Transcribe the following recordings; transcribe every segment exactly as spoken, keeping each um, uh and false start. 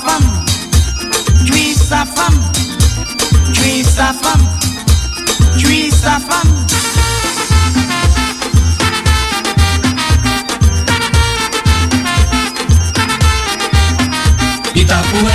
femme, tuer sa femme, tuer sa femme, tuer sa femme. Itapuã.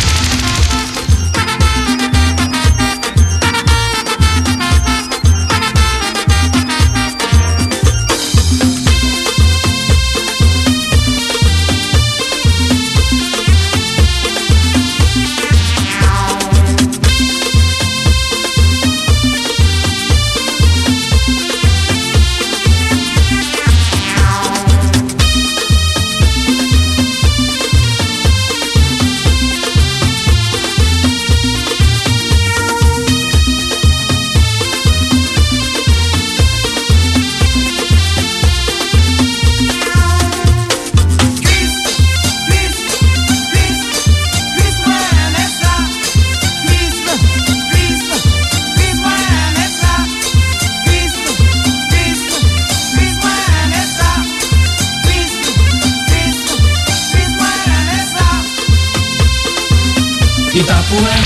Itapuã.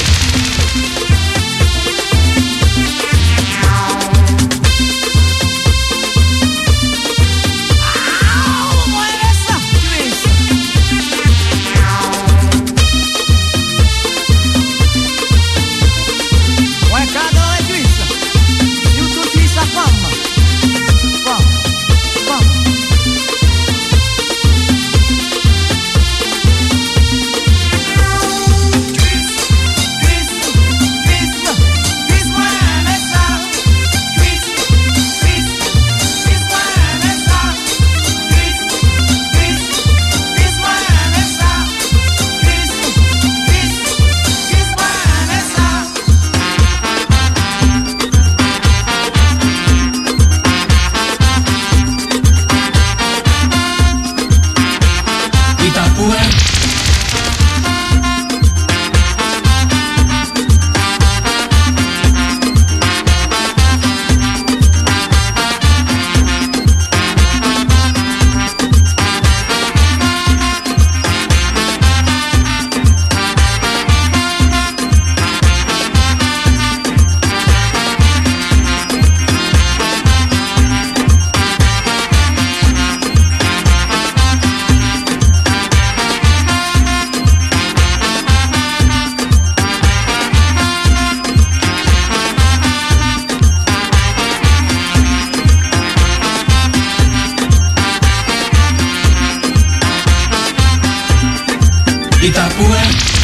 Itapuã.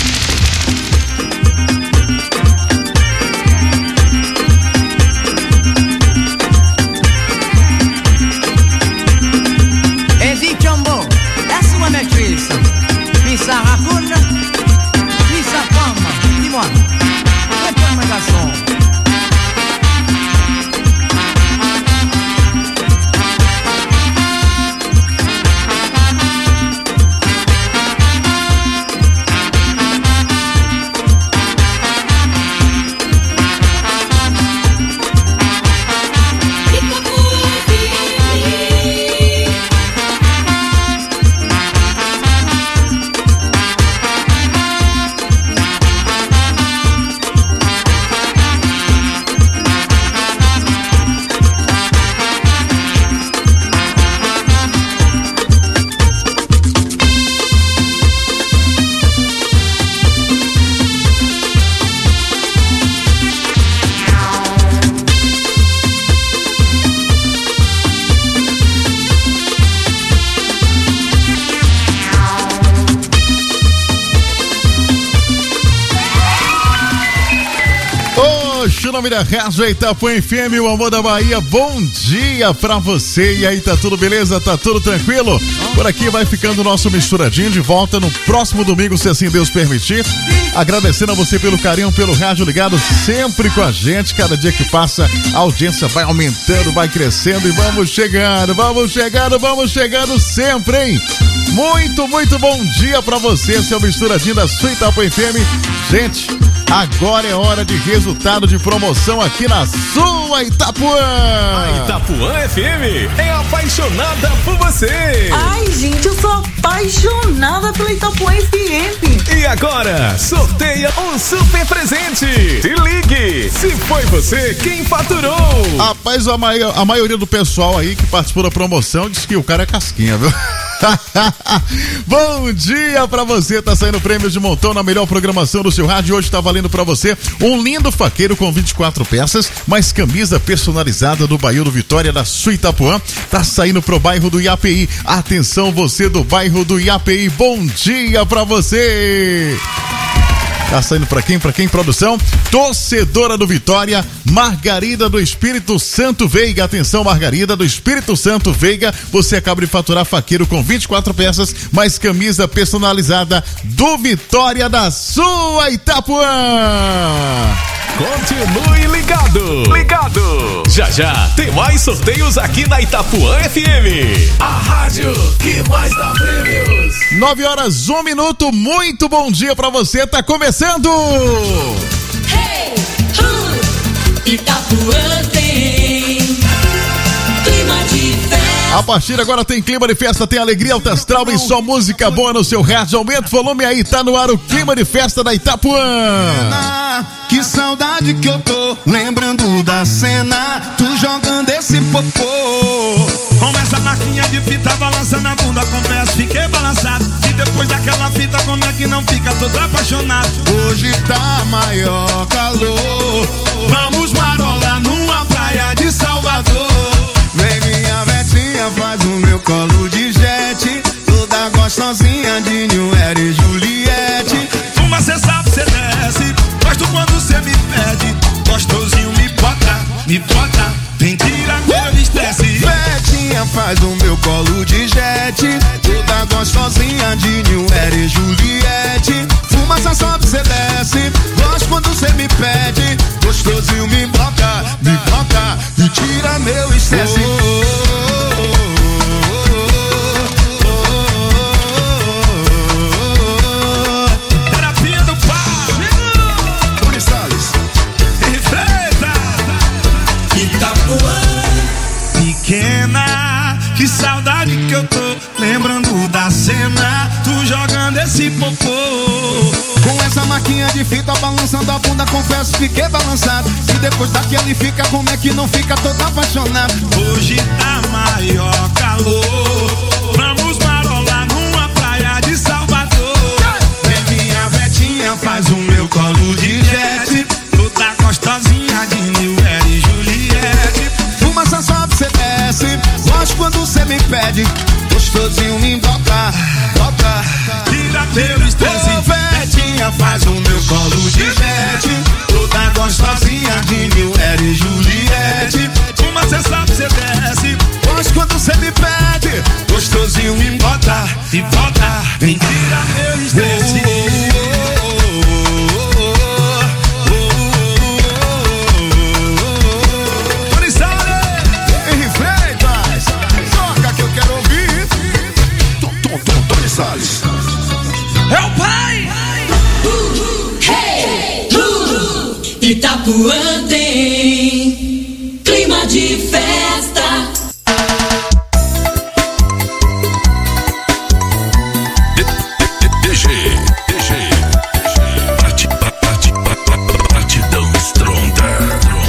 Ezi Chombo, la sua maîtresse, puis ça raconte, puis sa femme, dis-moi, réponds-moi garçon. O nome da Rádio Itapuã F M, o amor da Bahia, bom dia pra você. E aí, tá tudo beleza? Tá tudo tranquilo? Por aqui vai ficando o nosso misturadinho, de volta no próximo domingo, se assim Deus permitir. Agradecendo a você pelo carinho, pelo rádio ligado sempre com a gente. Cada dia que passa, a audiência vai aumentando, vai crescendo e vamos chegando, vamos chegando, vamos chegando sempre, hein? Muito, muito bom dia pra você, seu misturadinho da sua Itapuã F M. Gente, agora é hora de resultado de promoção aqui na sua Itapuã. A Itapuã F M é apaixonada por você. Ai, gente, eu sou apaixonada pela Itapuã F M. E agora, sorteia um super presente. Se ligue, se foi você quem faturou. Rapaz, a, mai- a maioria do pessoal aí que participou da promoção disse que o cara é casquinha, viu? Bom dia pra você, tá saindo prêmios de montão na melhor programação do seu rádio. Hoje tá valendo pra você um lindo faqueiro com vinte e quatro peças, mais camisa personalizada do Bairro do Vitória da Suitapuã. Tá saindo pro bairro do Iapeí. Atenção, você do bairro do Iapeí, bom dia pra você. Tá saindo pra quem? Pra quem, produção? Torcedora do Vitória, Margarida do Espírito Santo Veiga. Atenção, Margarida do Espírito Santo Veiga. Você acaba de faturar faqueiro com vinte e quatro peças, mais camisa personalizada do Vitória da sua Itapuã. Continue ligado. Ligado. Já já tem mais sorteios aqui na Itapuã F M. A rádio que mais dá prêmios. nove horas, um minuto. Muito bom dia pra você. Tá começando. Hey, uh, Itapuã tem clima de festa. A partir de agora tem clima de festa, tem alegria, alta astral e só música boa no seu rádio. Aumenta o volume aí, tá no ar o clima de festa da Itapuã. Que saudade que eu tô, lembrando da cena, tu jogando esse popô. Com essa marquinha de fita balançando a bunda, confesso, fiquei balançado. E depois daquela fita, como é que não fica todo apaixonado? Hoje tá maior calor, vamos marolar numa praia de Salvador. Vem minha vetinha, faz o meu colo de jet, toda gostosinha de Newera e Juliette. Uma cê sabe, cê desce, gosto quando cê me pede, gostosinho me bota, me bota, vem tirar meu estresse. Vetinha, faz o meu colo de jet, toda gostosinha de Newera e Juliette. Fumaça sobe, cê desce, gosto quando cê me pede, gostosinho me bota, me bota, e tira meu estresse. Terapia do pau, Tony Salles, enfrenta Itapuã. Pequena, que saudade que eu tô, lembrando da cena, tu jogando esse popô. Com essa marquinha de fita balançando a bunda, confesso, fiquei balançado. E depois daquele fica, como é que não fica todo apaixonado? Hoje tá maior calor, vamos marolar numa praia de Salvador. Vem minha vetinha, faz o meu colo de jet, toda gostosinha de Newera e Juliette. Fumaça sobe, cê desce, gosto quando cê me pede, gostosinho me bota, bota, tira meu estresse. Vetinha, faz o meu colo de jet, toda gostosinha de Newera e Juliette. Uma cê sabe, cê desce, gosto quando cê me pede, gostosinho me bota, e bota, vem tira meu estresse. Tony Salles, Henry Freitas, toca que eu quero ouvir. Tom, tom, tom, Tony Salles. É o pai! Uh, hey, uh, Itapuã tem clima de festa. D G, D G, Partidão Stronda.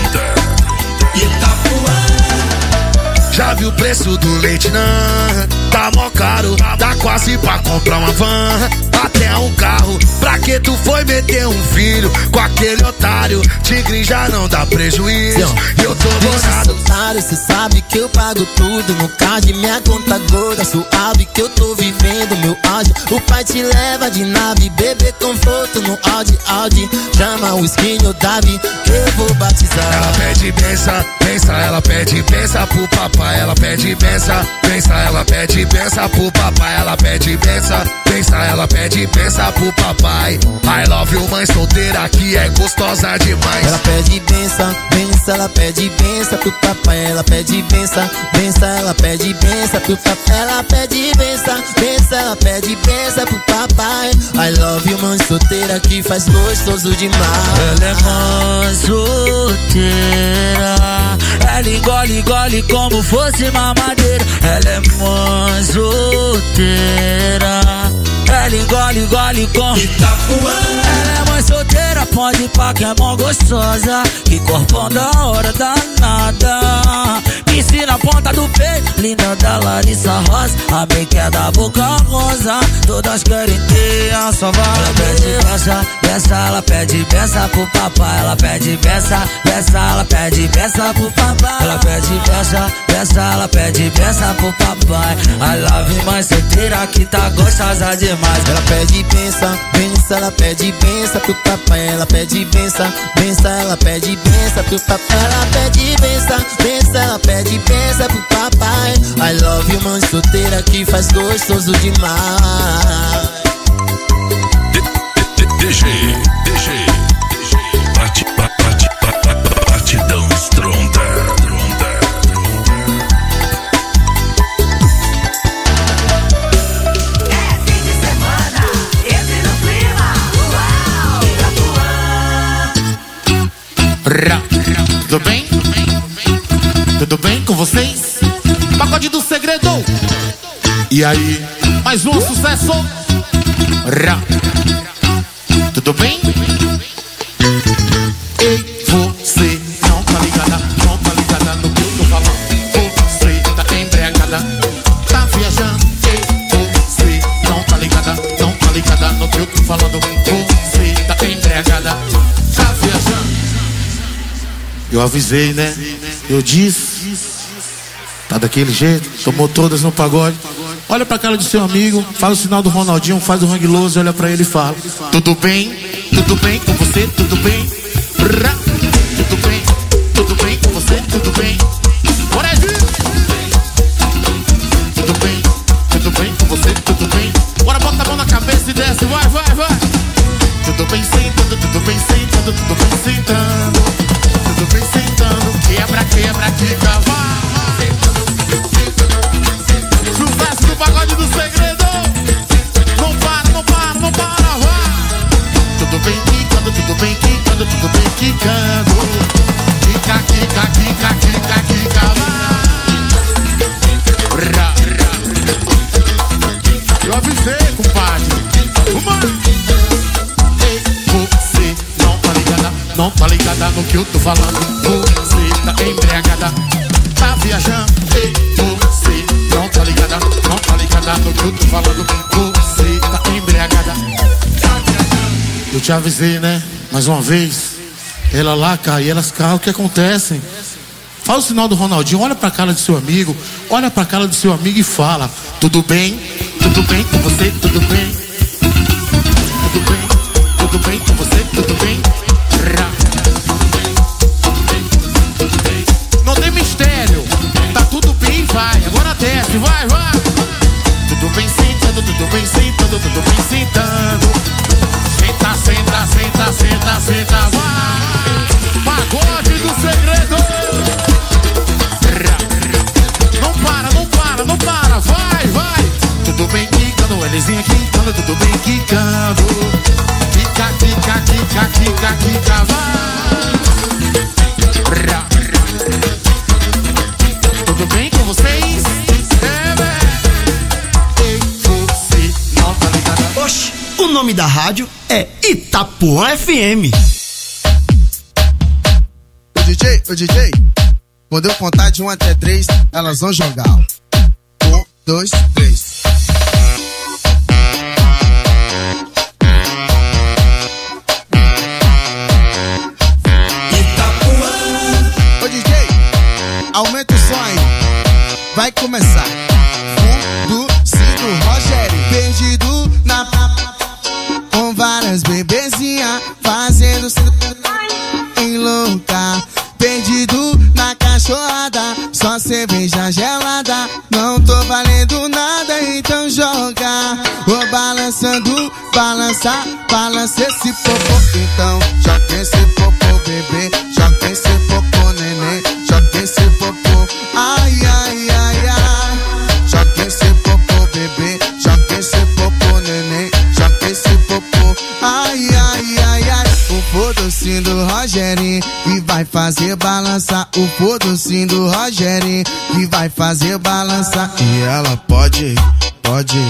Itapuã. Já viu o preço do leite, não? Tá mó caro, dá quase pra comprar uma van, até um carro. Pra que tu foi meter um filho com aquele otário? Tigre já não dá prejuízo, e eu tô bolado. Otário, cê sabe que eu pago tudo no card, minha conta gorda, suave que eu tô vivendo meu auge. O pai te leva de nave, bebê conforto no Audi, Audi. Chama o skin, o Davi, que eu vou batizar. Ela pede benção, benção, ela pede benção pro papai. Ela pede benção, benção, ela pede benção pro papai. Ela pede benção, benção, ela pede benção pro papai. I love you, mãe solteira que é gostosa demais. Ela pede benção, benção, ela pede benção pro papai. Ela pede benção, benção, ela pede benção pro papai. Ela pede benção, benção, ela pede benção pro papai. I love you, mãe solteira que faz gostoso demais. Ela é mãe solteira, ela engole, engole como fosse mamadeira. Ela é mãe solteira, ela engole, gole com Itapuã. Ela é mãe solteira, pode pá que é mó gostosa. Que corpão da hora danada. Piscina na ponta do peito, linda da Larissa Rosa. A make é da boca rosa. Todas querem ter a sua vara. Ela pede beça, beça, ela pede beça pro papai. Ela pede beça, beça, ela pede beça pro papai. Ela pede beça, beça, ela pede beça pro papai. I love mãe solteira que tá gostosa demais. Ela pede benção, benção, ela pede benção pro papai. Ela pede benção, benção, ela pede benção pro papai. Ela pede benção, benção, ela pede benção pro papai. I love you, mãe solteira que faz gostoso demais. D J, D J, bate, bate, bate, batidão estronda. É fim de semana, entre no clima. Uau, Itapuã. Tudo bem? Tudo bem com vocês? Pagode do Segredo. E aí, mais um sucesso. Ra. Tudo bem? Ei, você não tá ligada, não tá ligada no que eu tô falando. Você tá embriagada, tá viajando. Ei, você não tá ligada, não tá ligada no que eu tô falando. Você tá embriagada, tá viajando. Eu avisei, né? Eu disse. Tá daquele jeito, tomou todas no pagode. Olha pra cara do seu amigo, faz o sinal do Ronaldinho, faz o Hang Loose, olha pra ele e fala: tudo bem? Tudo bem com você? Tudo bem? Ra. Tudo bem? Tudo bem com você? Tudo bem? Bora, Gil! Tudo bem? Tudo bem com você? Tudo bem? Bora, bota a mão na cabeça e desce, vai, vai, vai! Tudo bem sentando, tudo bem sentando, tudo bem sentando. Tudo bem sentando, quebra, quebra, quica, vai! Sucesso do Pagode do Segredo. Não para, não para, não para, vai. Tudo bem quicando, tudo bem quicando, tudo bem quicando. Quica, quica, quica, quica, quica, vai. Ra, ra. Eu avisei, compadre. Uma. Ei, você não tá ligada, não tá ligada no que eu tô falando. Você tá embriagada, tá viajando. Ei, você não tá ligada, não tá ligada no que eu tô falando. Você tá embriagada, tá viajando. Eu te avisei, né? Mais uma vez. Ela lá cai, elas caem, o que acontece? Fala o sinal do Ronaldinho, olha pra cara do seu amigo. Olha pra cara do seu amigo e fala: tudo bem? Tudo bem com você? Tudo bem? Tudo bem? Tudo bem com você? Tudo bem? Ra. Não tem mistério, tá tudo bem, vai. Agora desce, vai, vai. Tudo bem sentando, tudo bem sentando, tudo bem sentando. Senta, senta, senta, senta, senta, vai. Pagode do Segredo. Não para, não para, não para, vai, vai. Tudo bem quicando, Elisinha quicando, tudo bem quicando. Quica, quica, quica, quica, quica, vai. Tudo bem com vocês? É, velho. Ei, você não tá ligada. Oxe, o nome da rádio é Itapuã F M. O D J, o D J, quando eu contar de um até três, elas vão jogar. Um, dois, três. Itapuã. Ô D J, aumenta o som aí. Vai começar. Fundo, cinto, Rogério, perdido na com várias bebezinhas fazendo em louca. Perdido na cachorrada, só cerveja gelada. Não tô valendo nada, então joga. Vou balançando, balançar, balança esse popô. Então joga esse popô, bebê. Joga esse popô, neném. Joga esse popô, ai, ai, ai, ai. Joga esse popô, bebê. Joga esse popô, neném. Joga esse popô, ai, ai, ai, ai. O fodocinho do Rogerinho que vai fazer balançar. O fodocinho do Rogerinho que vai fazer balançar. E ela pode, pode,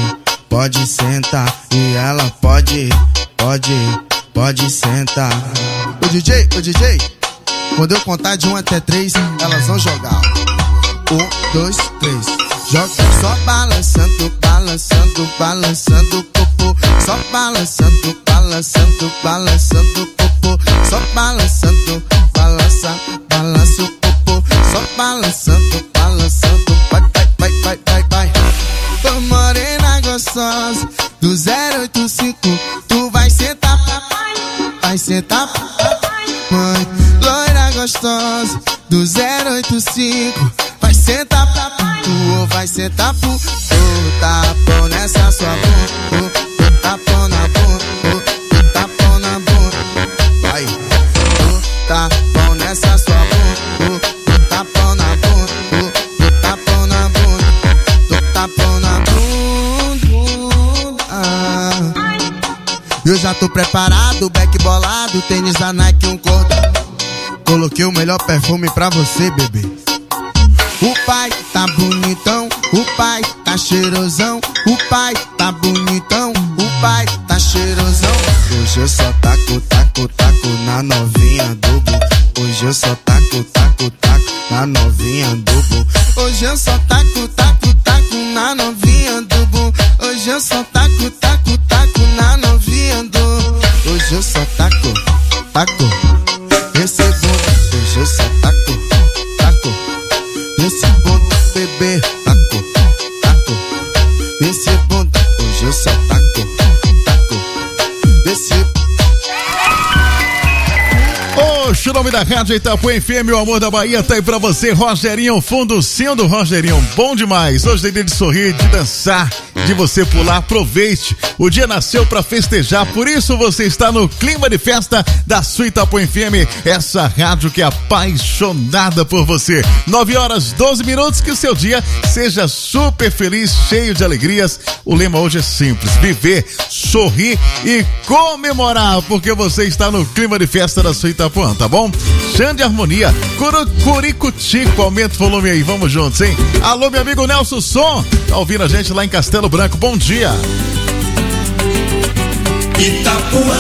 pode sentar. E ela pode, pode, pode sentar. Ô D J, ô D J, quando eu contar de um até três, elas vão jogar. Um, dois, três. Joga só balançando, balançando, balançando o popô. Só balançando, balançando, balançando o popô. Só balançando, balança, balança o popô. Só balançando, balançando, vai, vai, vai, vai, vai, vai. Tô morena gostosa, do zero oito cinco, tu vai sentar, vai sentar, mãe. Loira gostosa, do zero oito cinco, vai sentar, tu ou vai sentar, pu. Tu tapão nessa sua bunda, tu tapão na bunda, tu tapão na bunda, vai. Tu tapão nessa sua bunda, tu tapão na bunda, tu tapão na bunda, tu tapão na bunda. Ah. Eu já tô preparado, back bolado, tênis da Nike, um cordão. Coloquei o melhor perfume pra você, bebê. O pai tá bonitão, o pai tá cheirosão. O pai tá bonitão, o pai tá cheirosão. Hoje eu só taco, taco, taco na novinha do bu. Hoje eu só taco, taco, taco na novinha do bu. Hoje eu só taco, taco, taco na novinha do bu. Hoje eu só taco, taco, taco na novinha do. Hoje eu só taco, taco. Recebo, hoje eu só taco, taco. Esse bunda, bebê, taco, taco. Esse bunda, hoje eu só taco, taco. Esse... Oxe, o nome da Rádio Itapuã F M, o amor da Bahia, tá aí pra você, Rogerinho, fundocinho do Rogerinho, bom demais. Hoje tem dia de sorrir, de dançar, de você pular, aproveite. O dia nasceu pra festejar, por isso você está no clima de festa da sua Itapuã F M, essa rádio que é apaixonada por você. nove horas, doze minutos, que o seu dia seja super feliz, cheio de alegrias. O lema hoje é simples, viver, sorrir e comemorar, porque você está no clima de festa da sua Itapuã, tá bom? Xande Harmonia, Curu, Curicutico, aumenta o volume aí, vamos juntos, hein? Alô, meu amigo Nelson Som, tá ouvindo a gente lá em Castelo Branco, bom dia. Itapuã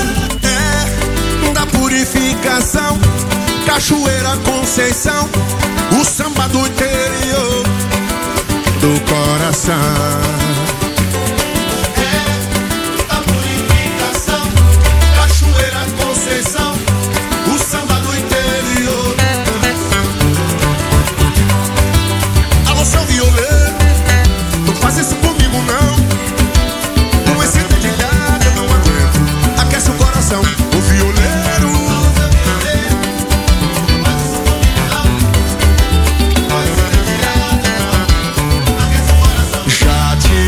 é da purificação, Cachoeira Conceição, o samba do interior do coração. É da purificação, Cachoeira Conceição, o samba do interior. Alô, seu violeiro, não faz isso comigo não. Com esse dedilhado eu não aguento. Aquece o coração, o violeiro. Já te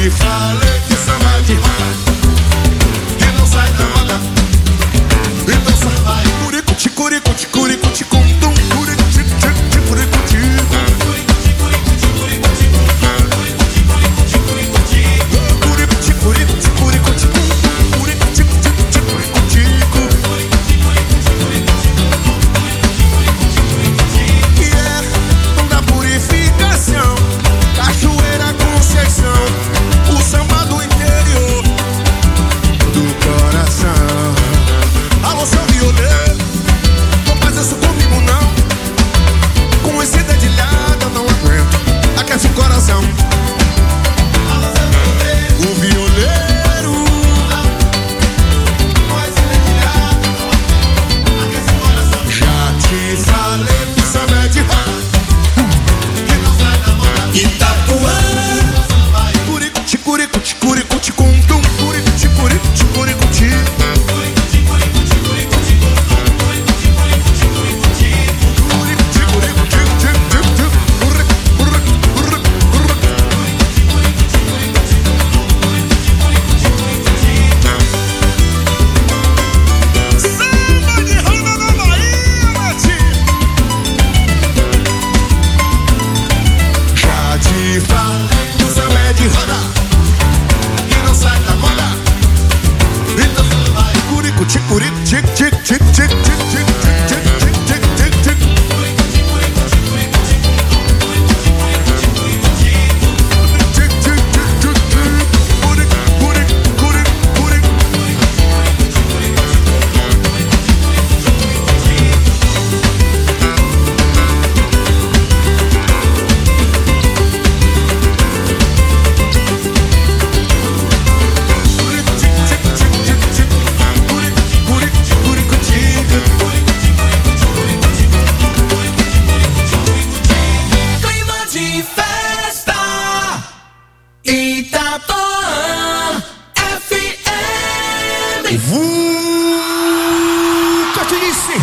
Mandei. Cotinice.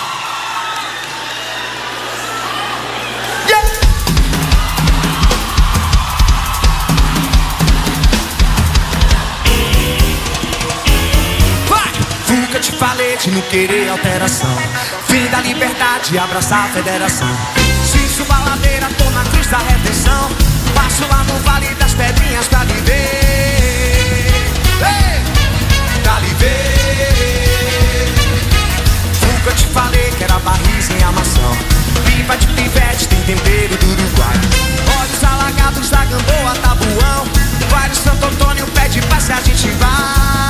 Nunca te falei de não querer alteração. Fim da liberdade, abraçar a federação. Se suba a ladeira, tô na cruz da redenção. Passo lá no Vale das Pedrinhas pra lhe ver. Ei! Pra lhe ver. Nunca te falei que era barris em amação. Pipa de pivete, tem tempero do Uruguai. Olhos alagados da Gamboa, Tabuão. Vai no Santo Antônio, pede passe, a gente vai.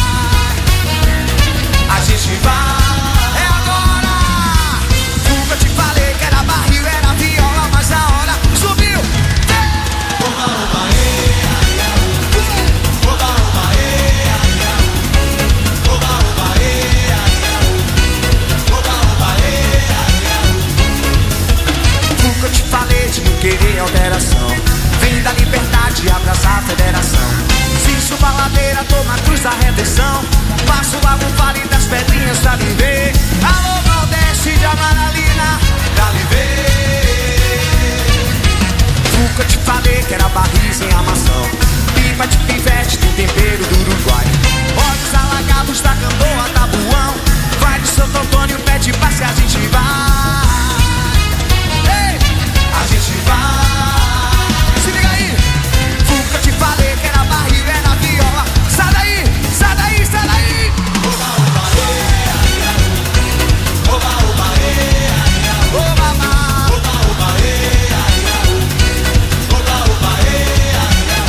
A gente vai, é agora. Nunca te falei que era barril, era viola, mas a hora subiu. Oba, oba, ei, ai, ai. Oba, oba, ei, ai, ai. Oba, oba, ei, ai, ai. Oba, oba, ei, ai, ai. Nunca te falei de não querer alteração. Vem da liberdade, abraçar a federação. Se suba a ladeira, tô na cruz da redenção. Passo lá no Vale das Pedrinhas pra lhe ver. Alô, Nordeste de Amaralina, pra lhe ver. Nunca te falei que era barris em amação. Pipa de pivete, tem tempero do Uruguai. Olhos alagados da Gamboa, Tabuão. Vai de Santo Antônio, pede passe, a gente vai. Ei, a gente vai. Se liga aí. Nunca te falei que era barril, era viola. Sai daí, sai daí, sai daí. Oba, oba, ei, ai, ai. Oba, oba, ei, ai, ai. Oba, oba, oba, oba, ei, ai, ai. Oba, oba, ei, ai, ai.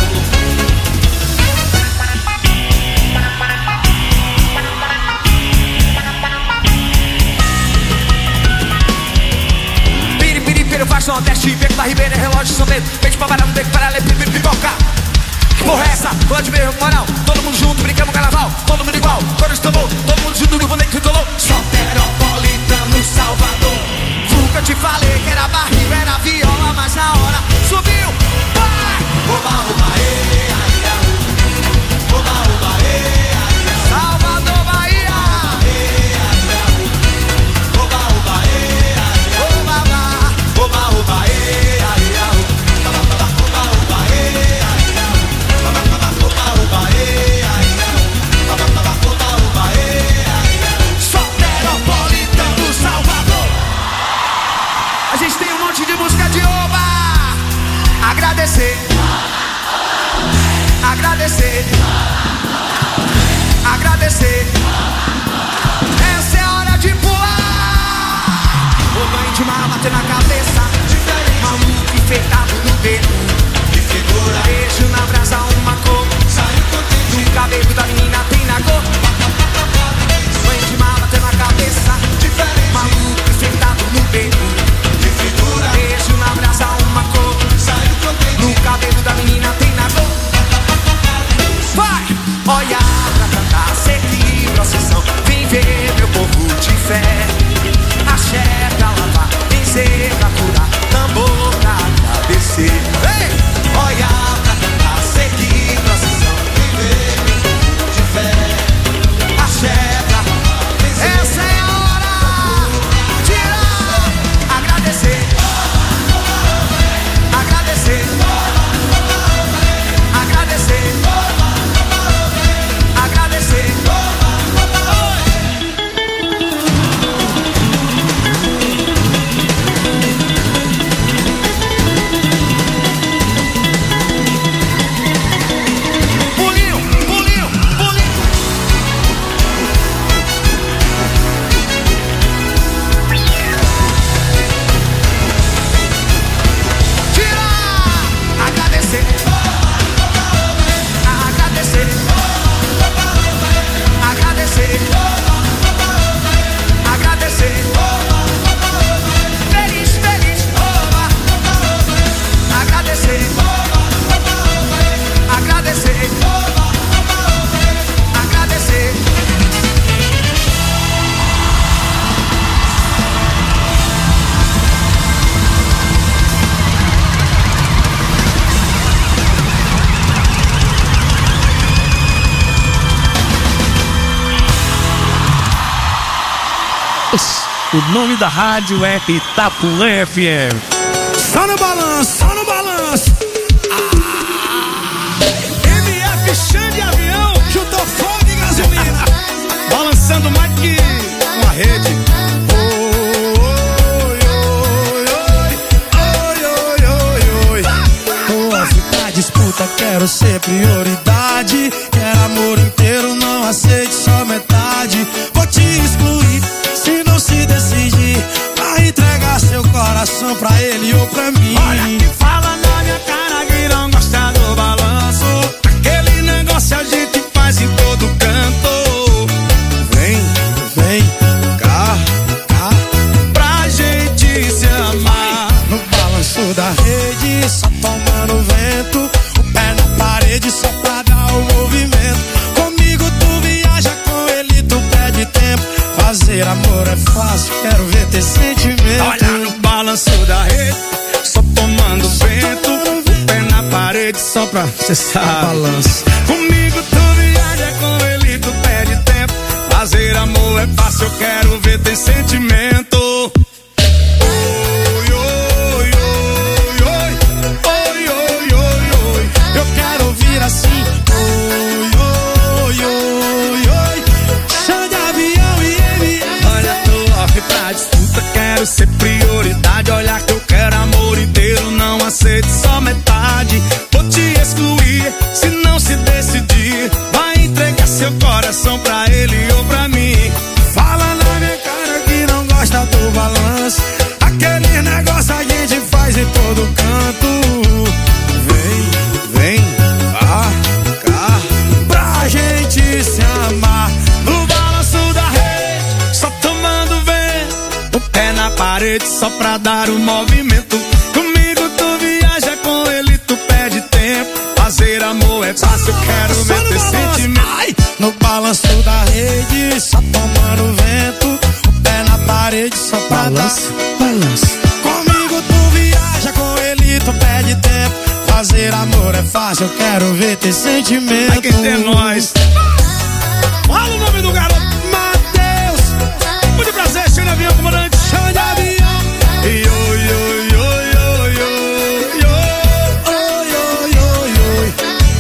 Piri, piri, piri, faz Nordeste, beco da Ribeira, relógio, São Pedro. Peixe pra varar, beco para ler, pipi, pipoca. Que porra é essa? Pode mesmo, moral. Todo mundo junto, brincamos carnaval. Todo mundo igual, coro de tambor. Todo mundo junto no boneco que colou. Soteropolitano, Salvador. Nunca te falei que era barril, era viola, mas a hora subiu. Vai! Oba, oba, ei, ai, ai. Oba, oba, ei, ai, ai. Salvador, Bahia. Ei, ai, ai. Oba, oba, ei, ai, ai. Oba, oba, oba, oba, ei, ai, ai. Oba, oba, ei, ai, ai. Oba, oba, ei, ai, ai. Oba, oba, ei, ai, ai. Soteropolitano, Salvador. A gente tem um monte de música de oba. O nome da rádio é Itapuã F M. Só no balanço, só no balanço. Ah, M F Xande Avião, juntou fogo e gasolina. Balançando mais que uma rede. Disputa, quero ser prioridade. Quero amor inteiro, não aceite só metade. Vou te excluir, se não se decidir. Vai entregar seu coração pra ele ou pra mim. Olha que fala na minha cara que não gosta do balanço. Aquele negócio a gente faz em todo canto. Vem, vem, cá, cá, pra gente se amar. No balanço da rede, só tomando vento. Só pra dar o movimento. Comigo tu viaja, com ele tu perde tempo. Fazer amor é fácil, quero ver ter sentimento. Olha no balanço da rede, só tomando vento. Pé na parede só pra cessar balanço. Comigo tu viaja, com ele tu perde tempo. Fazer amor é fácil, eu quero ver ter sentimento. Assim, oi, oi, oi, oi. Xande Avião e M F. Olha, tô off pra disputa, quero ser prioridade. Olha que eu quero amor inteiro, não aceito só metade. Vou te excluir, se não se decidir. Vai entregar seu coração pra ele ou pra mim. Fala na minha cara que não gosta do balanço. Aquele negócio a gente faz em todo canto. Vem, vem. Pra gente se amar. No balanço da rede, só tomando vento. O pé na parede só pra dar o movimento. Comigo tu viaja, com ele tu perde tempo. Fazer amor é fácil, eu quero só ver ter sentimento. Ai, no balanço da rede, só tomando vento. O pé na parede só pra balanço, dar balanço. Comigo tu viaja, com ele tu perde tempo. Fazer amor é fácil, eu quero ver ter sentimento. Ai, quem tem nós. Fala o nome do garoto, Matheus. Muito prazer, Xande Avião, comandante Xande Avião. E oi, oi, oi, oi, oi, oi, oi, oi, oi.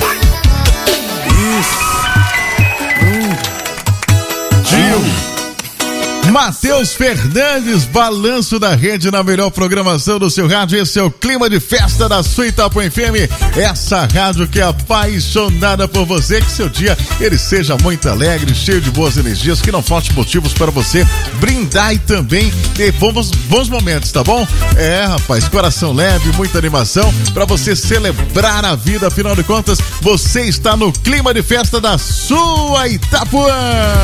Isso. Hum. Gil. Matheus Fernandes, balanço da rede na melhor programação do seu rádio. Esse é o clima de festa da sua Itapuã F M. Essa rádio que é apaixonada por você. Que seu dia ele seja muito alegre, cheio de boas energias, que não falte motivos para você brindar e também ter bons, bons momentos, tá bom? É, rapaz, coração leve, muita animação para você celebrar a vida. Afinal de contas, você está no clima de festa da sua Itapuã.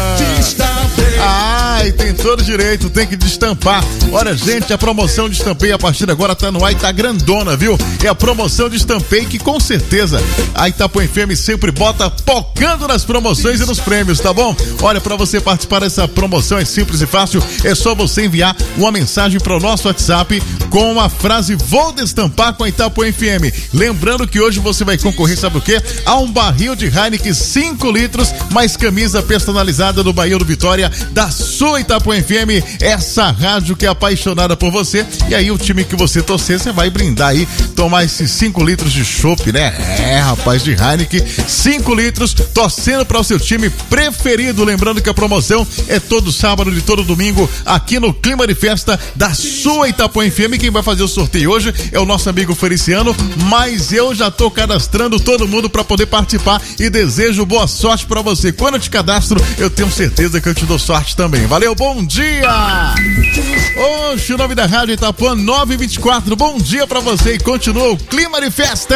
Ai, tem todo direito, tem que destampar. Olha, gente, a promoção de Estampei a partir de agora tá no ar e tá grandona, viu? É a promoção de Estampei que com certeza a Itapuã F M sempre bota focando nas promoções e nos prêmios, tá bom? Olha, pra você participar dessa promoção é simples e fácil, é só você enviar uma mensagem pro nosso WhatsApp com a frase "Vou destampar com a Itapuã F M". Lembrando que hoje você vai concorrer, sabe o quê? A um barril de Heineken cinco litros, mais camisa personalizada do Bahia do Vitória da sua Itapuã F M, essa rádio que é apaixonada por você. E aí o time que você torcer, você vai brindar aí, tomar esses cinco litros de chopp, né? É, rapaz, de Heineken, cinco litros, torcendo para o seu time preferido. Lembrando que a promoção é todo sábado e todo domingo aqui no clima de festa da sua Itapuã F M. Quem vai fazer o sorteio hoje é o nosso amigo Feliciano, mas eu já tô cadastrando todo mundo para poder participar e desejo boa sorte para você. Quando eu te cadastro, eu tenho certeza que eu te dou sorte também. Valeu, bom dia! Oxe, o nome da rádio Itapuã nove vinte e quatro. Bom dia pra você e continua o clima de festa.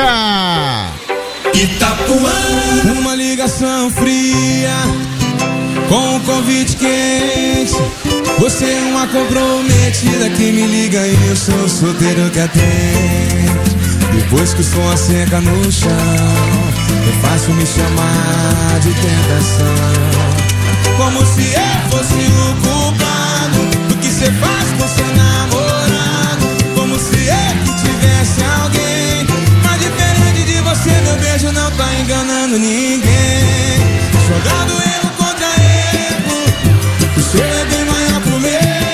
Itapuã, uma ligação fria com um convite quente. Você é uma comprometida que me liga e eu sou solteiro que atende. Depois que o som seca no chão, é fácil me chamar de tentação. Como se eu fosse o culpado do que cê faz com seu namorado. Como se eu que tivesse alguém. Mas diferente de você, meu beijo não tá enganando ninguém. Jogando erro contra erro, o seu é bem maior pro meu.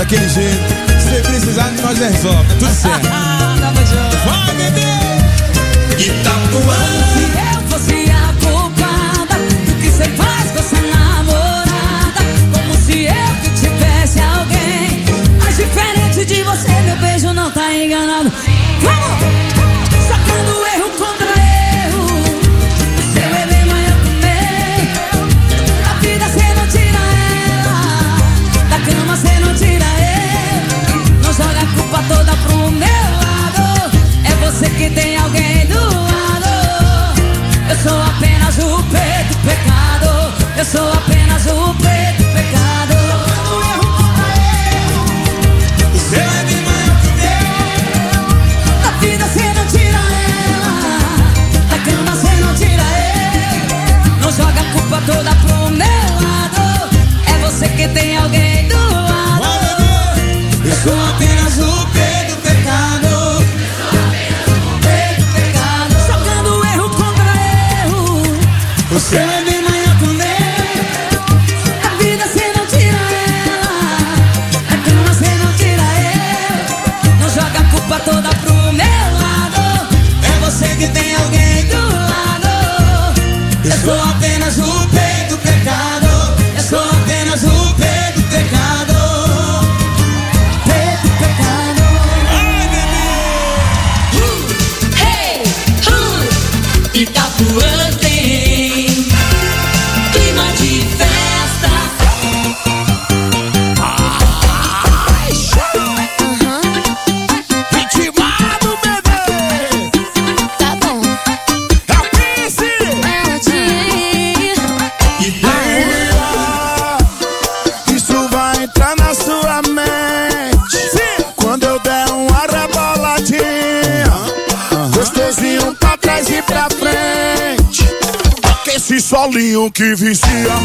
daquele jeito. Se precisar de nós resolve, tudo certo. Vai, bebê! Itapuã. Se eu fosse a culpada do que cê faz com essa namorada, como se eu que tivesse alguém. Mas diferente de você, meu beijo não tá enganado. Vamos! Sacando erro contra erro. Seu bebê manhã comer. Da vida cê não tira ela, da cama cê não tira ele. Não joga a culpa toda pro meu lado. É você que tem alguém do lado. Eu sou apenas o preto pecado. Eu sou apenas o preto pecado. Seu é bem maior que o meu. Da vida cê não tira ela, da cama cê não tira ele. Não joga a culpa toda pro meu lado. É você que tem alguém do lado. Eu sou apenas o preto pecado. Preto pecado. Jogando erro contra erro. O seu é bem maior que o meu. A vida cê não tira ela, a cama cê não tira ele. Não joga a culpa toda pro meu lado. É você que tem alguém do lado. Eu sou apenas o preto pecado. Eu sou apenas o preto pecado. Preto pecado. Ai, bebê. Hey, uh, Itapuã tem clima de festa. Intimado, bebê. Tá bom. É o Prince. Isso vai entrar na sua mente. Quando eu der uma reboladinha, gostosinho pra trás e pra frente. Esse solinho que vicia.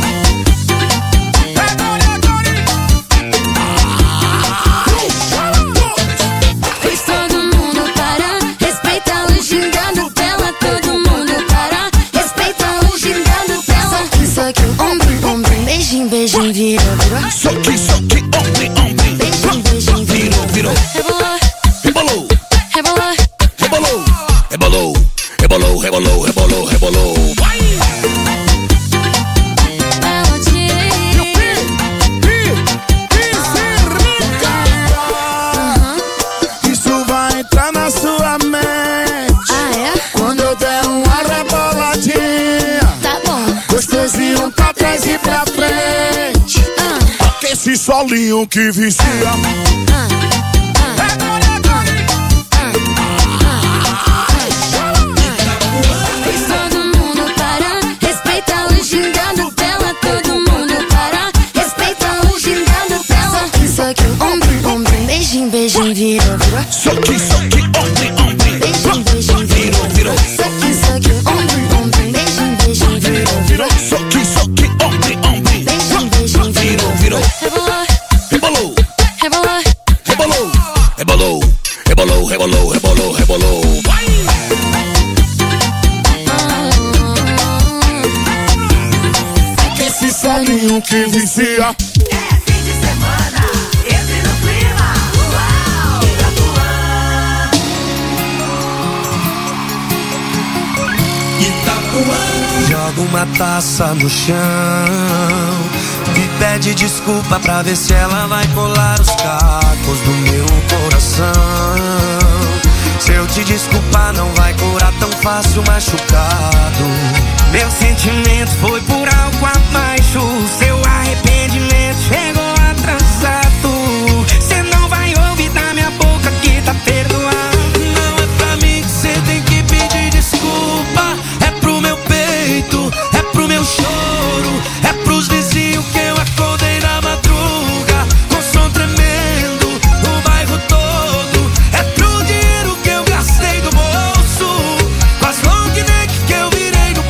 Fez todo mundo parar, respeita o gingado dela. Todo mundo parar, respeita o gingado dela. Soque, soque, ombro, ombro, beijinho, beijinho, virou, virou. Soque, soque, ombro, ombro. Beijinho, beijinho, Virou, virou. rebolou, Rebolou, rebolou. rebolou, rebolou, rebolou, rebolou, rebolou, rebolou. Vai! Isso vai entrar na sua mente. Ah, é? Quando eu der uma reboladinha, Tá bom. gostosinho pra trás e pra frente. Esse solinho que vicia. Fez todo mundo parar, respeita o gingado dela. Todo mundo parar, respeita o gingado dela. Soque, soque, ombro, ombro, beijinho, beijinho, virou, virou. Soque, soque, ombro, ombro. Beijinho, beijinho, Virou, virou. soque, soque, ombro, ombro, beijinho, beijinho, virou, virou. Soque, soque, ombro, ombro. Beijinho, beijinho, Virou, virou. rebolou, Rebolou, rebolou. rebolou, rebolou, rebolou, rebolou, rebolou, rebolou. Vai! Esse solinho que vicia. É fim de semana, entre no clima. Uau! Itapuã. Joga uma taça no chão e pede desculpa pra ver se ela vai colar os cacos do meu coração. Se eu te desculpar não vai curar tão fácil machucado. Meu sentimento foi por algo abaixo. Seu arrependimento chegou atrasado. Cê não vai ouvir da minha boca que tá perdoado. Não é pra mim que cê tem que pedir desculpa. É pro meu peito, é pro meu choro, é pros vizinhos que eu acordei na madruga com som tremendo, o bairro todo. É pro dinheiro que eu gastei do bolso, com as long neck que eu virei no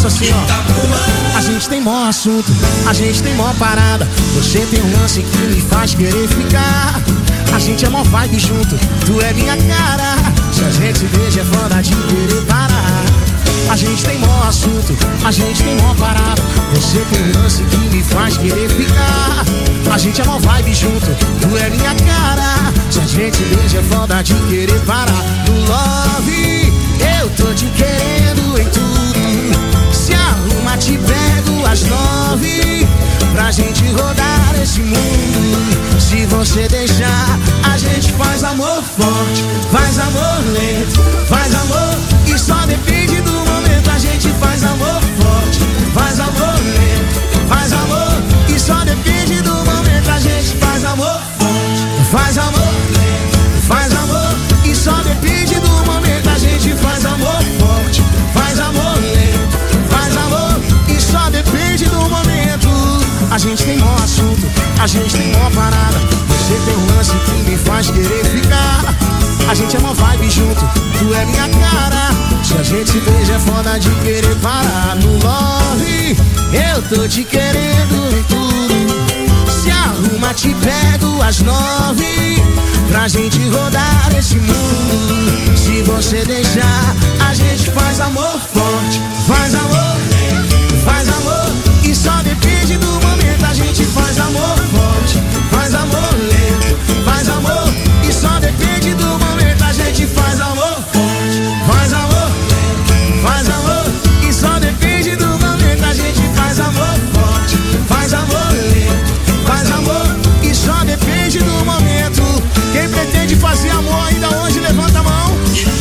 faço assim, ó. A gente tem mó assunto, a gente tem mó parada. Você tem um lance que me faz querer ficar. A gente é mó vibe junto, tu é minha cara. Se a gente se beija é foda de querer parar. A gente tem mó assunto, a gente tem mó parada. Você tem um lance que me faz querer ficar. A gente é mó vibe junto, tu é minha cara. Se a gente se beija é foda de querer parar. No love, eu tô te querendo em tudo. Se arruma, te pego às nove, pra gente rodar esse mundo. Se você deixar, a gente faz amor forte, faz amor lento, faz amor e só depende do momento. A gente faz amor forte, faz amor lento, faz amor e só depende do momento. A gente faz amor forte, faz amor lento, faz amor e só depende do momento. A gente faz amor forte, faz amor lento, faz amor e só depende do momento. A gente tem mó assunto, a gente tem mó parada. Você tem um lance que me faz querer ficar. A gente é mó vibe junto, tu é minha cara. Se a gente se beija é foda de querer parar. No love, eu tô te querendo em tudo. Se arruma, te pego às nove, pra gente rodar esse mundo. Se você deixar, a gente faz amor forte, faz amor, faz amor e só depende do momento. A gente faz amor forte, faz amor lento, faz amor e só depende do momento. A gente faz amor forte, faz amor lento, faz amor e só depende do momento. A gente faz amor forte, faz amor lento, faz amor e só depende do momento. Quem pretende fazer amor ainda hoje, levanta a mão.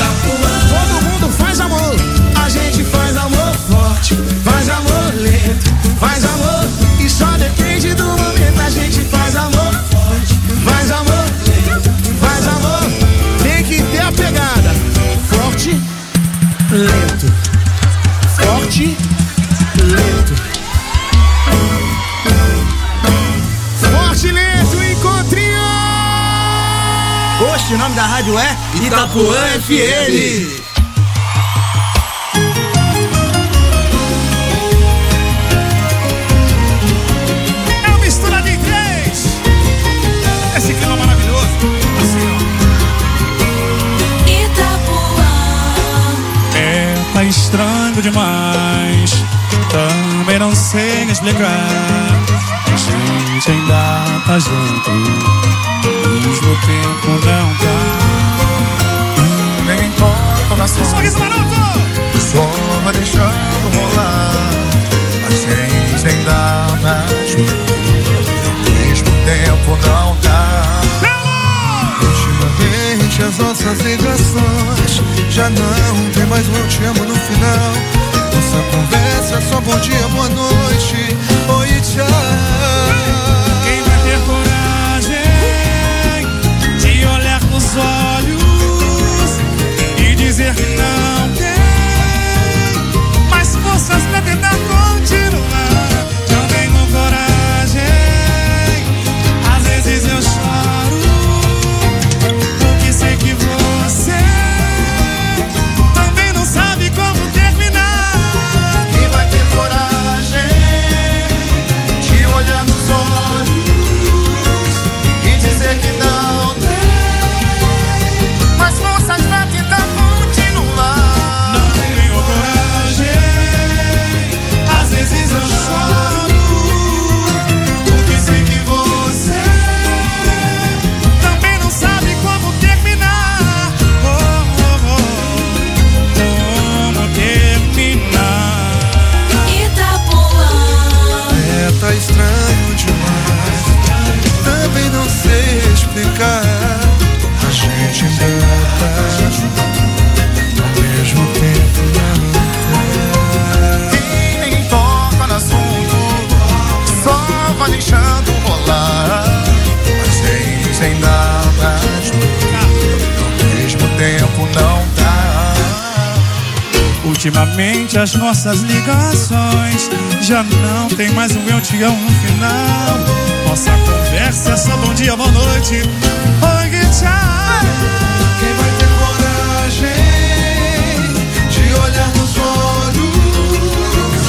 Todo mundo faz amor. A gente faz amor forte, faz amor lento, faz amor e só depende do momento. A gente faz amor forte, faz amor lento, faz amor. Tem que ter a pegada forte, lento, forte, lento, forte, lento, encontrinho. Oxe, o nome da rádio é Itapuã F M. Tá estranho demais, também não sei explicar. A gente ainda tá junto, mesmo tempo não tá. Nem importa na sua sorriso maroto, só vai deixando rolar. A gente ainda tá junto, mesmo tempo não tá. Ultimamente as nossas ligações já não tem mais um eu te amo no final. Nossa conversa é só bom dia, boa noite, oi, tchau. Quem vai ter coragem de olhar nos olhos e dizer que não tem mais forças pra tentar continuar? Não tenho coragem, às vezes eu choro, porque sei que você também não sabe como terminar. Quem vai ter coragem de olhar nos olhos e dizer que não tem mais forças pra tentar continuar? Não tenho coragem, às vezes eu choro, porque sei que você também não sabe como terminar. Oh, oh, oh, como terminar. Itapuã. É, tá estranho demais, também não sei explicar. A gente ainda tá junto, ao mesmo tempo não tá. E nem toca no assunto, só vai deixando rolar. A gente ainda tá junto, ao mesmo tempo não tá. Ultimamente as nossas ligações já não tem mais um eu te amo no final. Nossa conversa é só bom dia, boa noite, oi, tchau. Quem vai ter coragem de olhar nos olhos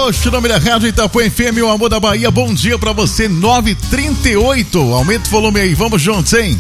Post, nome da rádio Itapuã F M, o amor da Bahia. Bom dia pra você, nove e trinta e oito. Aumenta o volume aí, vamos juntos, hein?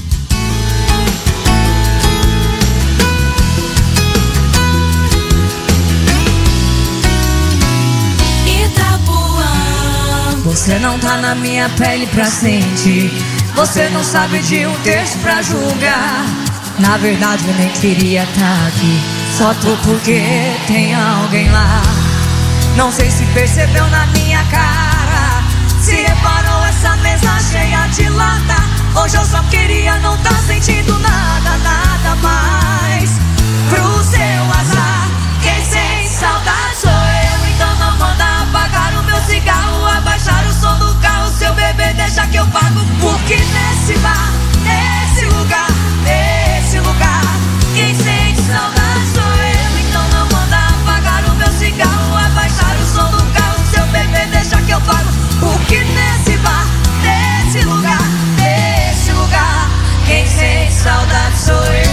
Você não tá na minha pele pra sentir. Você não sabe de um texto pra julgar. Na verdade eu nem queria tá aqui. Só tô porque tem alguém lá. Não sei se percebeu na minha cara. Se reparou essa mesa cheia de lata. Hoje eu só queria não tá sentindo nada, nada mais. Pro seu azar, quem sente saudade sou eu. Então não manda apagar o meu cigarro, abaixar o som do carro. Seu bebê deixa que eu pago. Porque nesse bar, nesse lugar, nesse lugar, quem sente saudade sou eu. Então não manda apagar o meu cigarro, abaixar o som do carro. Seu bebê deixa que eu pago. Porque nesse bar, nesse lugar, nesse lugar, quem sente saudade sou eu.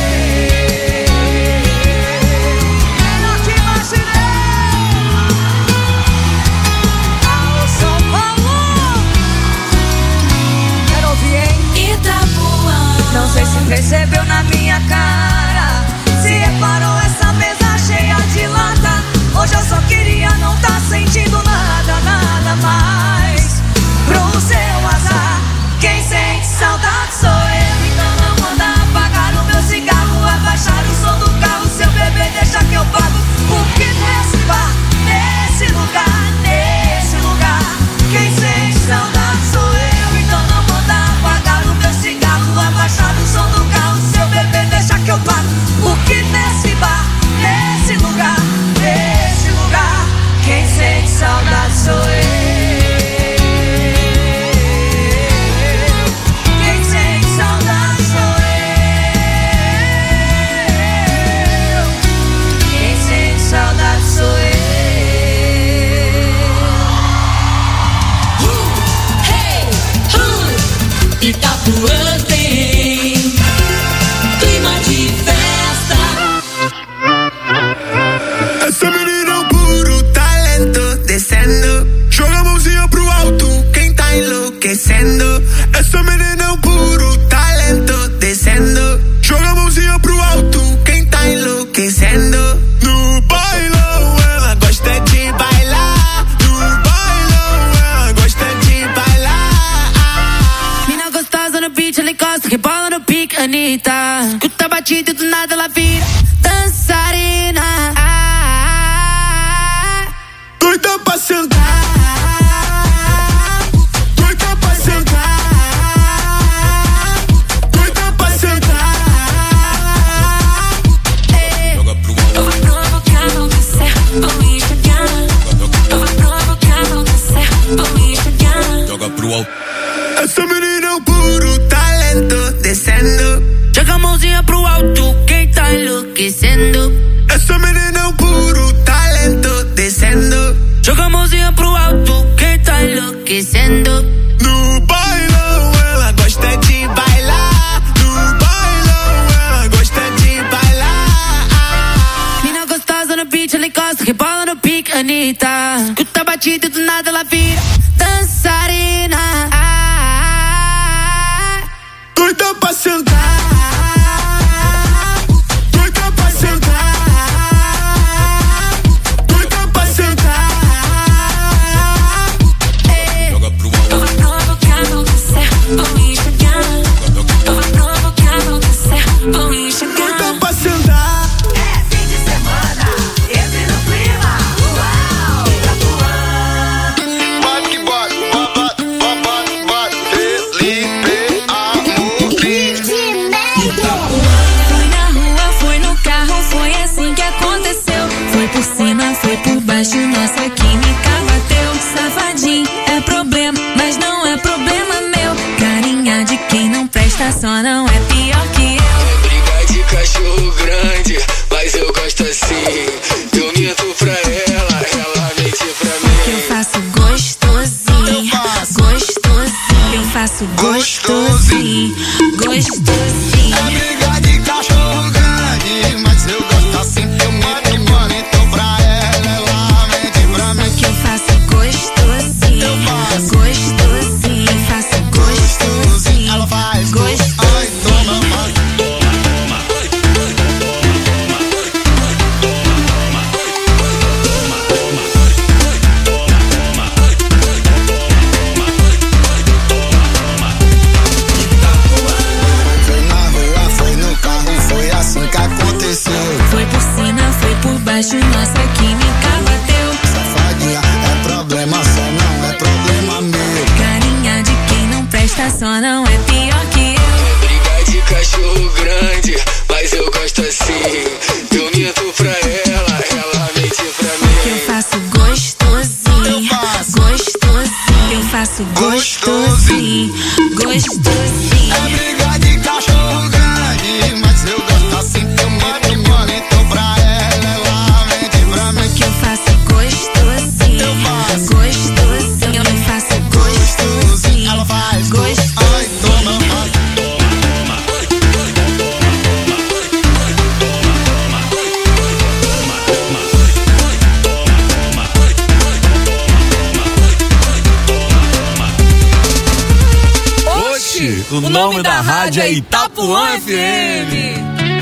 Não sei se percebeu na minha cara. Se reparou essa mesa cheia de lata. Hoje eu só queria não tá sentindo nada, nada mais. Pro seu azar, quem sente saudade sou eu. Então não manda apagar o meu cigarro, abaixar o som do carro. Seu bebê deixa que eu pago. Porque nesse bar, nesse lugar, nesse lugar, quem sente saudade sou eu. Então não manda apagar o meu cigarro, abaixar o som do carro. Seu bebê deixa que eu pago. Porque nesse bar, nesse lugar, nesse lugar, quem sente saudade sou eu. Quem sente saudade sou eu. Quem sente saudade sou eu. Uh, hey, uh, Itapuã tem clima de festa. Essa menina é um puro talento, descendo. Joga a mãozinha pro alto, quem tá enlouquecendo. Essa menina é um puro talento, descendo. Joga a mãozinha pro alto, quem tá enlouquecendo. No bailão ela gosta de bailar. No bailão ela gosta de bailar. Mina gostosa no beat, ela encosta, rebola no pique, Anitta. Escuta a batida e do nada ela vira dançarina. Doida pra sentar. Doida pra sentar. Doida pra sentar. Eu vou provocar, vou descer, vou me enxergar. Eu vou provocar, vou descer, vou me enxergar. Joga pro alto. Essa menina é um puro talento, descendo. Joga a mãozinha pro alto, quem tá enlouquecendo. Essa menina é um puro talento, descendo. Joga a mãozinha pro alto, quem tá enlouquecendo. No bailão ela gosta de bailar. No bailão ela gosta de bailar. Mina gostosa no beat, ela encosta, rebola no pique, Anitta. Escuta a batida e do nada ela vira dançarina. Doida pra sentar. Doida pra sentar. Doida pra sentar. Eu vou provocar, vou descer, vou me enxergar. Eu vou provocar, vou descer, vou me enxergar. Doida pra sentar. É fim de semana, entre no clima. Uau, Itapuã. Bate que bate, bate, bate, bate, Felipe Amorim. Fui na rua, fui no carro, foi assim que aconteceu. Foi por cima, foi por baixo, nossa química bateu. Safadinho é problema, mas não é problema meu. Carinha de quem não presta, só não é pior que eu. Briga de cachorro grande, mas eu gosto assim. Eu minto pra ela, ela mente pra mim. Eu faço gostosinho, gostosinho. Eu faço gostosinho, gostosinho. É briga de cachorro grande, mas eu gosto assim. Eu minto, eu minto pra ela, ela mente pra mim. Que eu faço só não é pior que eu. Briga de cachorro grande, mas eu gosto assim. Eu minto pra ela, ela mente pra mim. Eu faço gostosinho, gostosinho. Eu faço gostosinho, gostosinho. É briga de cachorro grande, mas eu gosto assim. Eu minto, eu minto pra ela, ela mente pra mim. Que eu faço gostosinho, eu faço gostosinho. Eu faço gostosinho, ela faz gostosinho. Ai, toma, ai. O nome, o nome da, da rádio é Itapuã F M.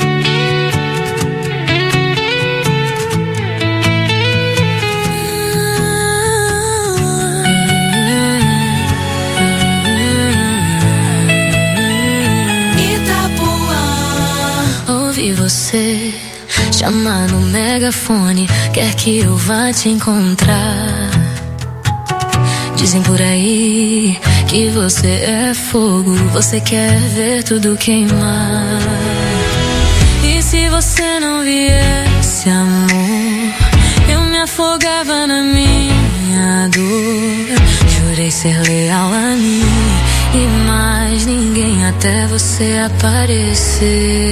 Itapuã, ouvi você chamar no megafone, quer que eu vá te encontrar. Dizem por aí que você é fogo, você quer ver tudo queimar. E se você não viesse, amor, eu me afogava na minha dor. Jurei ser leal a mim e mais ninguém até você aparecer.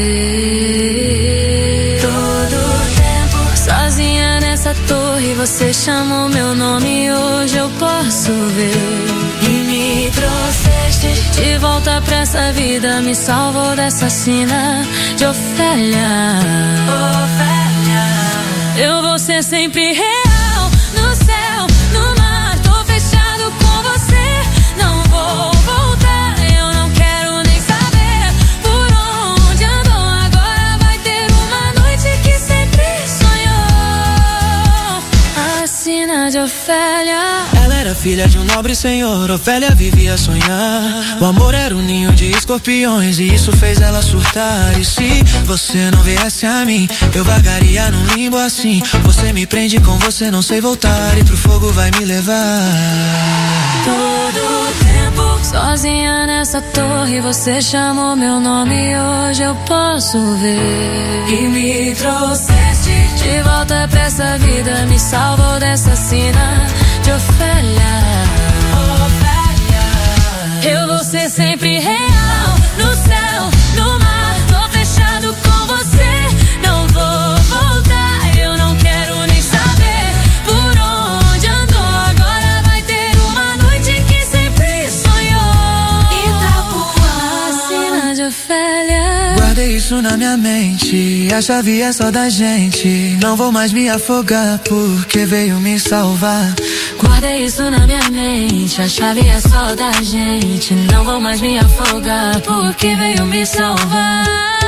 Todo tempo sozinha nessa torre, você chamou meu nome e hoje eu posso ver. E me trouxeste de volta pra essa vida, me salvou dessa sina de Ofélia. Ofélia, eu vou ser sempre real no céu, no mar, tô fechado com você, não vou voltar, eu não quero nem saber por onde andou. Agora vai ter uma noite que sempre sonhou, a sina de Ofélia. Era filha de um nobre senhor, Ofélia vivia a sonhar. O amor era um ninho de escorpiões e isso fez ela surtar. E se você não viesse a mim, eu vagaria num limbo assim. Você me prende com você, não sei voltar, e pro fogo vai me levar. Todo tempo sozinha nessa torre, você chamou meu nome e hoje eu posso ver. E me trouxeste de volta pra essa vida, me salvou dessa sina de Ofélia. Ofélia, eu vou ser sempre real no céu, no mar, tô fechado com você, não vou voltar, eu não quero nem saber por onde andou. Agora vai ter uma noite que sempre sonhou, Itapuã, a sina de Ofélia. Guardei isso na minha mente, a chave é só da gente. Não vou mais me afogar porque veio me salvar. Guardei isso na minha mente, a chave é só da gente. Não vou mais me afogar porque veio me salvar.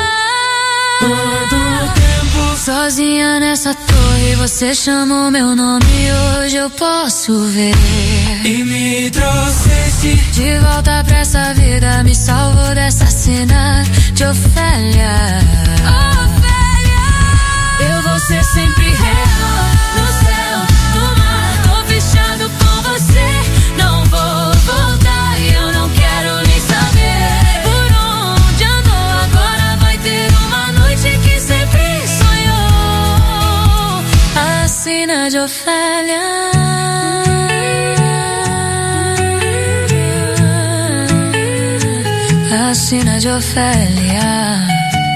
Todo tempo sozinha nessa torre, você chamou meu nome e hoje eu posso ver. E me trouxeste de volta pra essa vida, me salvou dessa cena de Ofélia. Ofélia, eu vou ser sempre real no céu, no mar, tô fechado com você, não vou voltar, eu não quero nem saber por onde andou. Agora vai ter uma noite que sempre sonhou, a sina de Ofélia. A sina de Ofélia.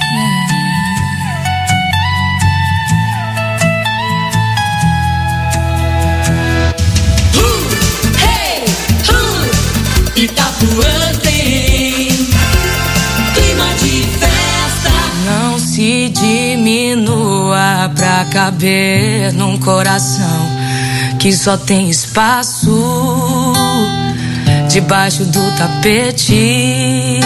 Uh, hey, uh, Itapuã tem clima de festa. Não se diminua pra caber num coração que só tem espaço debaixo do tapete.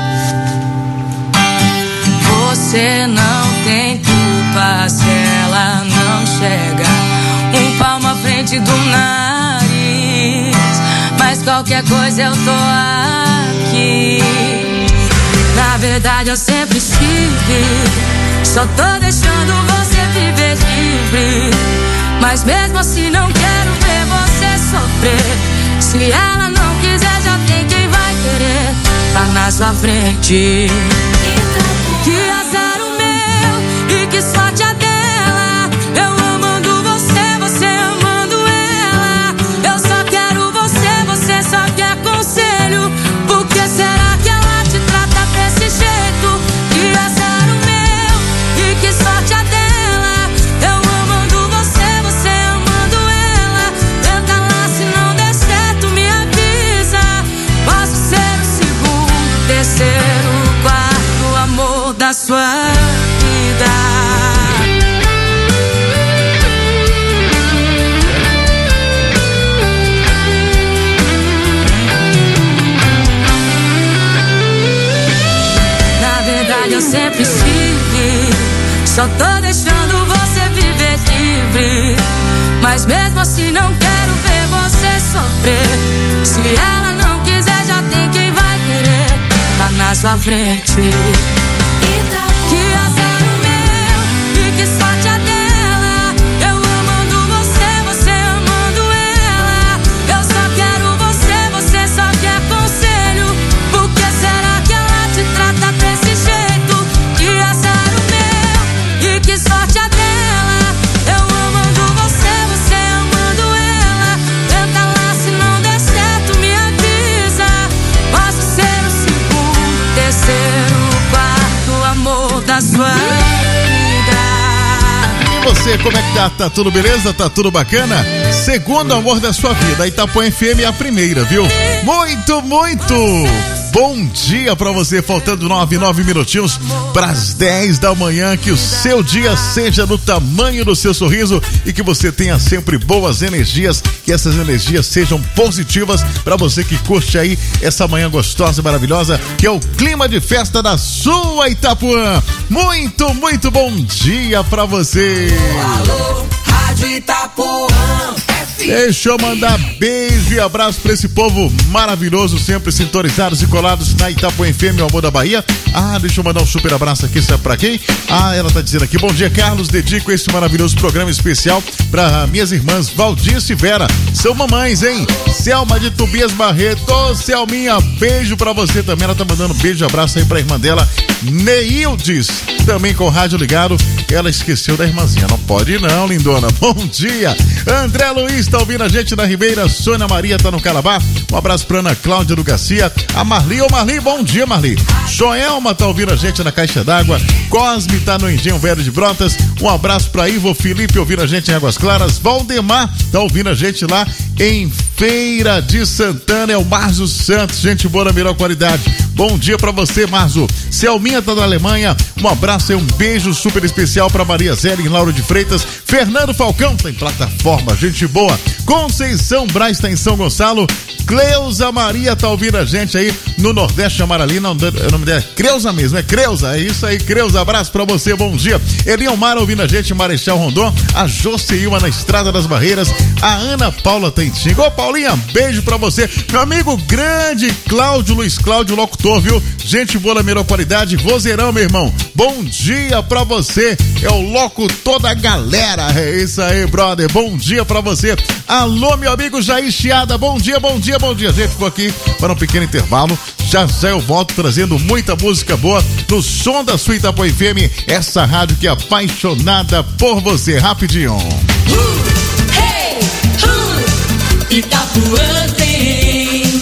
Você não tem culpa se ela não chega um palmo à frente do nariz, mas qualquer coisa eu tô aqui. Na verdade eu sempre estive, só tô deixando você viver livre, mas mesmo assim não quero ver você sofrer. Se ela não quiser, já tem quem vai querer. sua frente. Que azar o meu e que sorte a dela. Eu amando você, você amando ela. Eu só quero você, você só quer conselho. Por que será que ela te trata desse jeito? Que azar o meu e que sorte a dela. Eu amando você, você amando ela. Tenta lá, se não der certo me avisa. Posso ser o segundo, terceiro, quarto amor da sua vida. Na verdade eu sempre estive, só tô deixando você viver livre. Mas mesmo assim não quero ver você sofrer. Se ela não quiser já tem quem vai querer. Tá na sua frente. Que azar o meu e que sorte a dela. Eu amando você, você amando ela. Eu só quero você, você só quer conselho. Por que será que ela te trata desse jeito? Que azar o meu e que sorte a dela. Eu amando você, você amando ela. Tenta lá, se não der certo me avisa. Posso ser o segundo, terceiro, quarto amor da sua vida. E você, como é que tá? Tá tudo beleza? Tá tudo bacana? Segundo amor da sua vida, Itapuã F M é a primeira, viu? Muito, muito bom dia pra você, faltando nove, nove minutinhos pras dez da manhã, que o seu dia seja do tamanho do seu sorriso e que você tenha sempre boas energias, que essas energias sejam positivas pra você que curte aí essa manhã gostosa e maravilhosa, que é o clima de festa da sua Itapuã. Muito, muito bom dia pra você. Alô, Rádio Itapuã. Deixa eu mandar beijo e abraço pra esse povo maravilhoso, sempre sintonizados e colados na Itapuã F M, o amor da Bahia. Ah, deixa eu mandar um super abraço aqui, sabe pra quem? Ah, ela tá dizendo aqui, bom dia, Carlos, dedico esse maravilhoso programa especial pra minhas irmãs Valdice e Vera, são mamães, hein? Selma de Tobias Barreto, ô Selminha, beijo pra você também, ela tá mandando beijo e abraço aí pra irmã dela, Neildes, também com o rádio ligado, ela esqueceu da irmãzinha, não pode não, lindona, bom dia. André Luiz tá ouvindo a gente na Ribeira, Sônia Maria tá no Calabá, um abraço pra Ana Cláudia do Garcia, a Marli, ô Marli, bom dia Marli. Joelma tá ouvindo a gente na Caixa d'Água, Cosme tá no Engenho Velho de Brotas, um abraço pra Ivo Felipe ouvindo a gente em Águas Claras, Valdemar tá ouvindo a gente lá em Feira de Santana, é o Marzo Santos, gente boa na melhor qualidade. Bom dia pra você, Marzo. Selminha tá da Alemanha, um abraço e um beijo super especial pra Maria Zélia em Lauro de Freitas, Fernando Falcão tá em Plataforma, gente boa. Conceição Braz tá em São Gonçalo, Cleusa Maria tá ouvindo a gente aí no Nordeste Amaralina, o nome dela é Creuza mesmo, é Creuza, é isso aí, Creuza, abraço pra você, bom dia. Eliomar ouvindo a gente em Marechal Rondon, a Joseilma na Estrada das Barreiras, a Ana Paula tá em Tinga. Ô Paulinha, beijo pra você, meu amigo grande Cláudio, Luiz Cláudio, locutor, viu? Gente boa na melhor qualidade, vozeirão, meu irmão, bom dia pra você, é o locutor da galera, é isso aí, brother, bom dia pra você. Alô, meu amigo Jair Chiada, bom dia, bom dia, bom dia, gente, ficou aqui para um pequeno intervalo, já já eu volto trazendo muita música boa no som da sua Itapuã F M, essa rádio que é apaixonada por você, rapidinho. Uh, hey, uh, Itapuã tem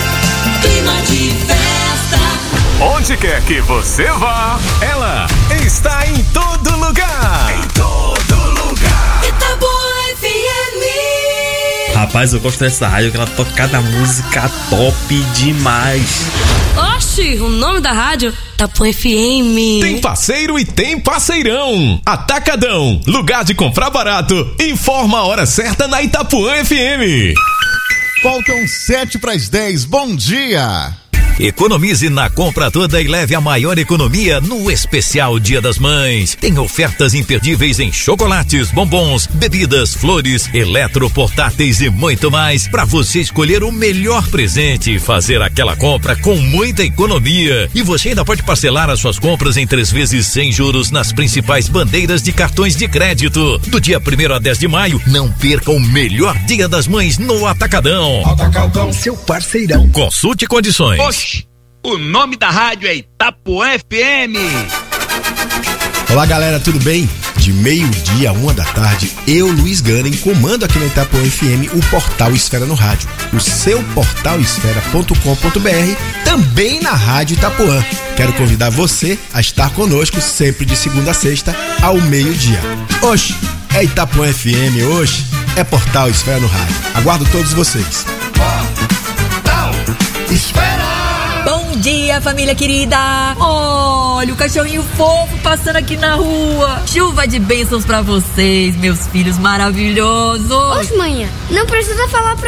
clima de festa. Onde quer que você vá, ela está em todo lugar. Em todo lugar. Itapuã F M. Rapaz, eu gosto dessa rádio que ela toca cada música top demais. Oxi, o nome da rádio Itapuã F M. Tem parceiro e tem parceirão. Atacadão, lugar de comprar barato. Informa a hora certa na Itapuã F M. Faltam sete para as dez, bom dia. Economize na compra toda e leve a maior economia no especial Dia das Mães. Tem ofertas imperdíveis em chocolates, bombons, bebidas, flores, eletroportáteis e muito mais para você escolher o melhor presente e fazer aquela compra com muita economia. E você ainda pode parcelar as suas compras em três vezes sem juros nas principais bandeiras de cartões de crédito. Do dia primeiro a dez de maio, não perca o melhor Dia das Mães no Atacadão. Atacadão, seu parceirão. Consulte condições. Oxi. O nome da rádio é Itapuã F M. Olá galera, tudo bem? De meio-dia a uma da tarde, eu, Luiz Gana, comando aqui na Itapuã F M o Portal Esfera no Rádio, o seu portal esfera ponto com ponto b r, também na Rádio Itapuã. Quero convidar você a estar conosco sempre de segunda a sexta ao meio-dia. Oxe, é Itapuã F M, hoje é Portal Esfera no Rádio. Aguardo todos vocês. Portal Esfera. Bom dia, família querida! Olha o cachorrinho fofo passando aqui na rua. Chuva de bênçãos pra vocês, meus filhos maravilhosos. Oxe, manhã, não precisa falar pra